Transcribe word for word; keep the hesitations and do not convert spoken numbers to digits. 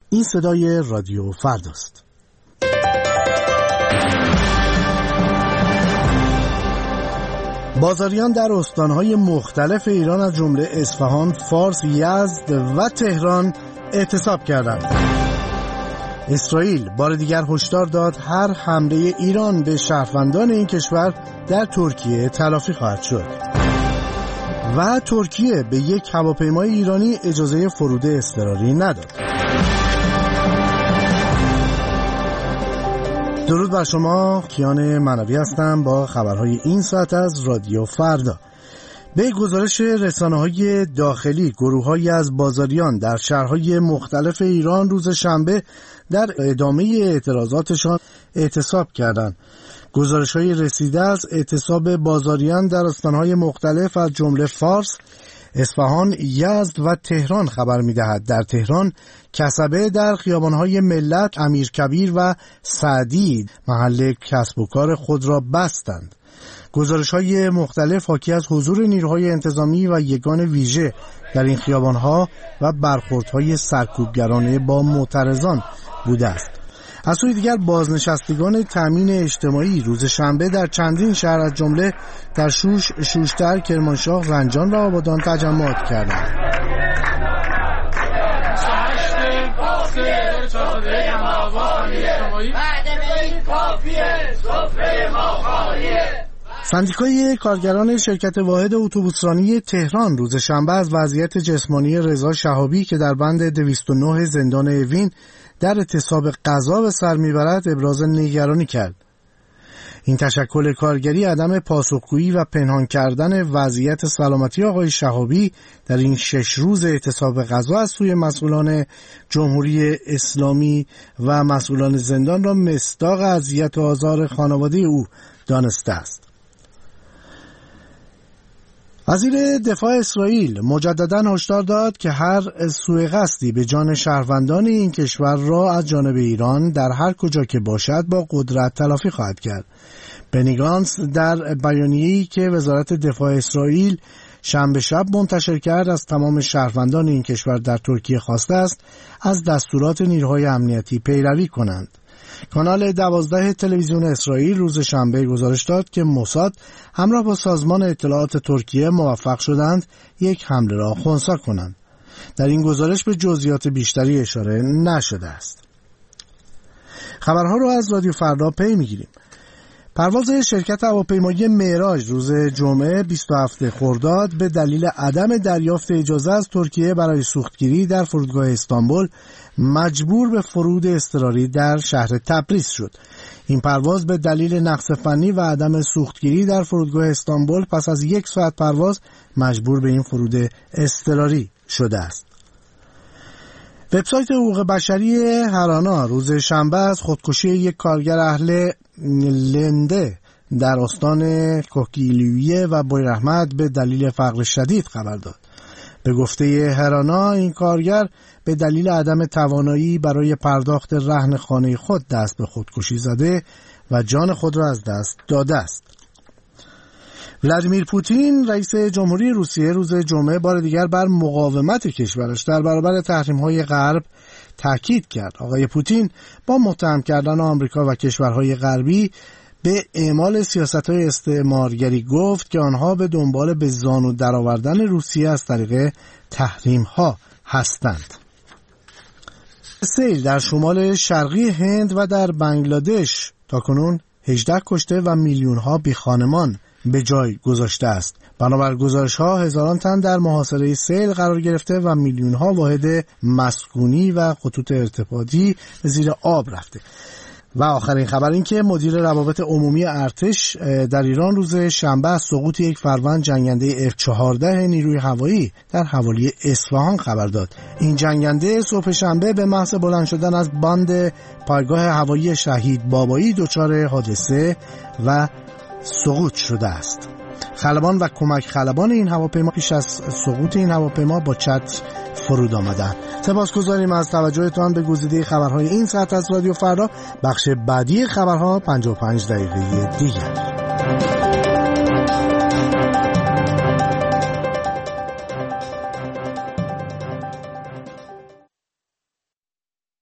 این صدای رادیو فرداست. بازاریان در استانهای مختلف ایران از جمله اصفهان، فارس، یزد و تهران اعتصاب کردند. اسرائیل بار دیگر هشدار داد هر حمله ایران به شهروندان این کشور در ترکیه تلافی خواهد شد. و ترکیه به یک هواپیمای ایرانی اجازه فرود اضطراری نداد. درود بر شما، کیان منوی هستم با خبرهای این ساعت از رادیو فردا. به گزارش رسانه‌های داخلی، گروه‌هایی از بازاریان در شهرهای مختلف ایران روز شنبه در ادامه اعتراضاتشان اعتصاب کردند. گزارش‌های رسیده از اعتصاب بازاریان در استان‌های مختلف از جمله فارس، اصفهان، یزد و تهران خبر می‌دهد. در تهران کسبه در خیابان‌های ملت، امیرکبیر و سعدی محل کسب و کار خود را بستند. گزارش‌های مختلف حاکی از حضور نیروهای انتظامی و یگان ویژه در این خیابان‌ها و برخوردهای سرکوبگرانه با معترضان بوده است. از سوی دیگر بازنشستگان تامین اجتماعی روز شنبه در چندین شهر از جمله در شوش، شوشتر، کرمانشاه، رنجان و آبادان تجمعات کردند. سندیکای کارگران شرکت واحد اتوبوسرانی تهران روز شنبه از وضعیت جسمانی رضا شهابی که در بند دویست و نه زندان اوین در اعتصاب غذا به سر میبرد ابراز نگرانی کرد. این تشکل کارگری عدم پاسخگویی و پنهان کردن وضعیت سلامتی آقای شهابی در این شش روز اعتصاب غذا از سوی مسئولان جمهوری اسلامی و مسئولان زندان را مصداق اذیت و آزار خانواده او دانسته است. وزیر دفاع اسرائیل مجدداً هشدار داد که هر سوء قصدی به جان شهروندان این کشور را از جانب ایران در هر کجا که باشد با قدرت تلافی خواهد کرد. بنی گانتس در بیانیه‌ای که وزارت دفاع اسرائیل شنبه شب منتشر کرد از تمام شهروندان این کشور در ترکیه خواسته است از دستورات نیروهای امنیتی پیروی کنند. کانال دوازده تلویزیون اسرائیل روز شنبه گزارش داد که موساد همراه با سازمان اطلاعات ترکیه موفق شدند یک حمله را خنثی کنند. در این گزارش به جزئیات بیشتری اشاره نشده است. خبرها را از رادیو فردا پی میگیریم. پرواز شرکت هواپیمایی معراج روز جمعه بیست و هفتم خرداد به دلیل عدم دریافت اجازه از ترکیه برای سوختگیری در فرودگاه استانبول مجبور به فرود اضطراری در شهر تبریز شد. این پرواز به دلیل نقص فنی و عدم سوختگیری در فرودگاه استانبول پس از یک ساعت پرواز مجبور به این فرود اضطراری شده است. وبسایت حقوق بشری هرانا روز شنبه از خودکشی یک کارگر اهل لنده در استان کوکیلویه و بویراحمد به دلیل فقر شدید خبر داد. به گفته هرانا این کارگر به دلیل عدم توانایی برای پرداخت رهن خانه خود دست به خودکشی زده و جان خود را از دست داده است. ولادیمیر پوتین رئیس جمهوری روسیه روز جمعه بار دیگر بر مقاومت کشورش در برابر تحریم‌های غرب تاکید کرد. آقای پوتین با متهم کردن آمریکا و کشورهای غربی به اعمال سیاست‌های استعمارگری گفت که آنها به دنبال به زانو درآوردن روسیه از طریق تحریم‌ها هستند. سیل در شمال شرقی هند و در بنگلادش تاکنون هجده کشته و میلیون‌ها بی‌خانمان به جای گذاشته است. بنابر گزارش‌ها هزاران تن در محاصره سیل قرار گرفته و میلیون‌ها واحد مسکونی و خطوط ارتباطی زیر آب رفته. و آخرین خبر این که مدیر روابط عمومی ارتش در ایران روز شنبه از سقوط یک فروند جنگنده اف چهارده نیروی هوایی در حوالی اصفهان خبر داد. این جنگنده صبح شنبه به محض بلند شدن از باند پایگاه هوایی شهید بابایی دچار حادثه و سقوط شده است. خلبان و کمک خلبان این هواپیما پیش از سقوط این هواپیما با چتر فرود آمدند. سپاسگزاریم از توجهتان به گزیده خبرهای این ساعت از رادیو فردا. بخش بعدی خبرها پنجاه و پنج دقیقه دیگر.